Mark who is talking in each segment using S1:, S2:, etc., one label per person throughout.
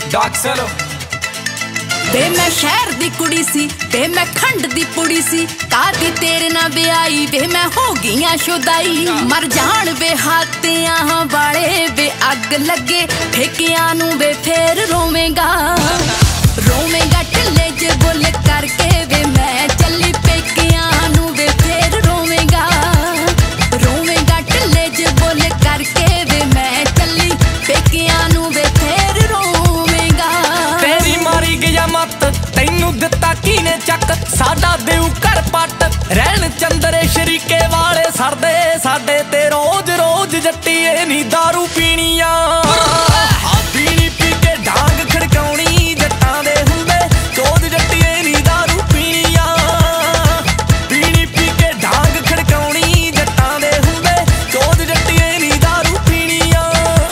S1: ਡਾਕਸਲ
S2: ਵੇ ਮੈਂ ਸ਼ਹਿਰ ਦੀ ਕੁੜੀ ਸੀ ਵੇ ਮੈਂ ਖੰਡ ਦੀ ਪੁੜੀ ਸੀ ਕਾਦੀ ਤੇਰੇ ਨਾਲ ਵਿਆਹੀ ਵੇ ਮੈਂ ਹੋ ਗਈਆਂ ਸ਼ੁਦਾਈ ਮਰ ਜਾਣ ਵੇ ਹਾਤਿਆਂ ਵਾਲੇ ਵੇ ਅੱਗ ਲੱਗੇ ਠੇਕਿਆਂ ਨੂੰ ਵੇ ਫੇਰ ਰੋਵੇਂਗਾ ਰੋਵੇਂਗਾ ਢਿੱਲੇ ਜੇ ਬੁੱਲ ਕਰਕੇ ਵੇ ਮੈਂ ਚੱਲੀ ਪੇਕਿਆਂ ਨੂੰ ਵੇ ਫੇਰ ਰੋਵੇਂਗਾ ਰੋਵੇਂਗਾ ਢਿੱਲੇ ਜੇ ਬੁੱਲ ਕਰਕੇ ਵੇ ਮੈਂ ਚੱਲੀ ਪੇਕਿਆਂ ਨੂੰ ਵੇ ਫੇਰ ਰੋਵੇਂਗਾ
S1: ਤੇਰੀ ਮਾਰੀ ਗਿਆ ਮੱਤ ਤੈਨੂੰ ਦਿੱਤਾ ਕੀਨੇ ਚੱਕ ਸਾਡਾ ਦੇਉ ਘਰ ਪੱਟ ਰਹਿਣ ਚੰਦਰੇ ਸ਼ਰੀਕੇ ਵਾਲੇ ਸਰਦੇ ਸਾਡੇ ਤੇ ਰੋਜ਼ ਰੋਜ਼ ਜੱਟੀਏ ਨੀ ਦਾਰੂ ਪੀਣੀਆਂ ਆ ਪੀਣੀ ਪੀ ਕੇ ਡਾਂਗ ਖੜਕਾਉਣੀ ਜੱਟਾਂ ਦੇ ਹੁੰਦੇ ਚੋਦ ਜੱਟੀਏ ਨੀ ਦਾਰੂ ਪੀਣੀਆਂ ਪੀਣੀ ਪੀ ਕੇ ਡਾਂਗ ਖੜਕਾਉਣੀ ਜੱਟਾਂ ਦੇ ਹੁੰਦੇ ਚੋਦ ਜੱਟੀਏ ਨੀ ਦਾਰੂ ਪੀਣੀਆਂ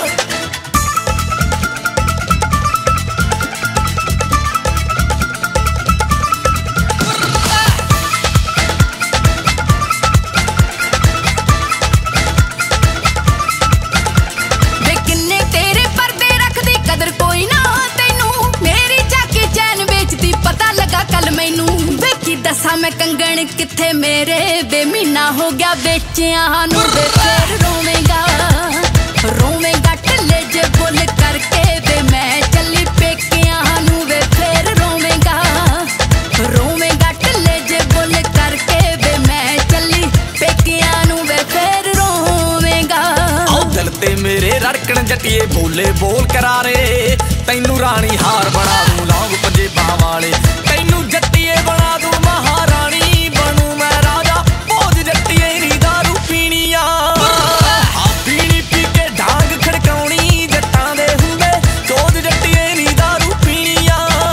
S2: दसा मैं कंगन किथे मेरे वे महीना हो गया बेचिया नू वे फिर रोवेंगा रोवेंगा ढिले जे बुल करके वे मैं चली पेकिया नू वे फिर रोवेंगा रोवेंगा ढिले जे बुल करके वे मैं चली पेकिया नू वे फिर रोवेंगा
S1: आओ दिल ते मेरे रड़कन जटिए बोले बोल करारे तैनू रानी हार बना दूं लौंग पंजेबां वाले तैनू जट्टिए बना दूं महारानी बनू मैं राजा भोज जट्टिए नी दारू पीणिया आ पीणी पी के डांग खड़काउणी जट्टां दे हुंदे चोद जट्टिए नी दारू पीणिया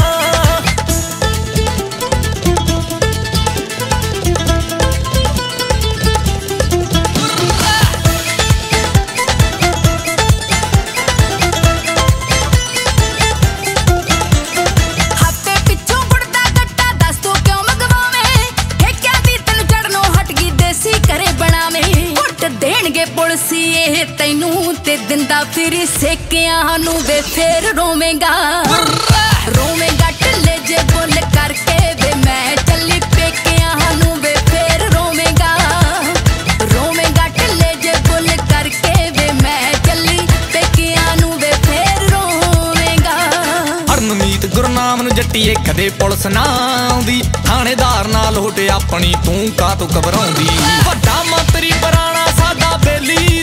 S2: पुलसी ये तैनू ते दिंदा फिर सेकियां नू वे फिर रोवेंगा रोवेंगा ढिले जे बुल करके वे मैं चली पेकियां नू वे फिर रोवेंगा रोवेंगा ढिले जे बुल करके वे मैं चली पेकियां नू वे फिर रोवेंगा
S1: हरनमीत गुरनाम नू जट्टीए कदे पुलिस ना आउंदी थानेदार नाल होटे अपनी तू कातों घबराउंदी वड्डा मंत्री पराणा साडा बेली